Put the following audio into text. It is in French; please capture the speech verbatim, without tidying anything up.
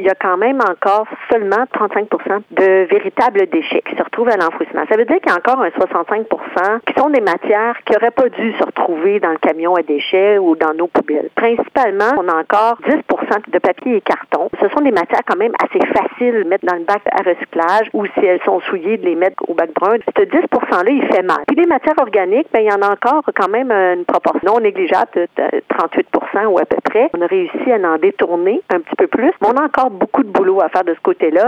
il y a quand même encore seulement trente-cinq pour cent de véritables déchets qui se retrouvent à l'enfouissement. Ça veut dire qu'il y a encore un soixante-cinq pour cent qui sont des matières qui n'auraient pas dû se retrouver dans le camion à déchets ou dans nos poubelles. Principalement, on a encore dix pour cent de papier et carton. Ce sont des matières quand même assez faciles de mettre dans le bac à recyclage ou si elles sont souillées, de les mettre au bac brun. Ce dix pour cent-là, il fait mal. Puis les matières organiques, ben, il y en a encore quand même une proportion non négligeable de trente-huit pour cent ou à peu près. On a réussi à en détourner un petit peu plus, mais on a encore beaucoup de boulot à faire de ce côté-là.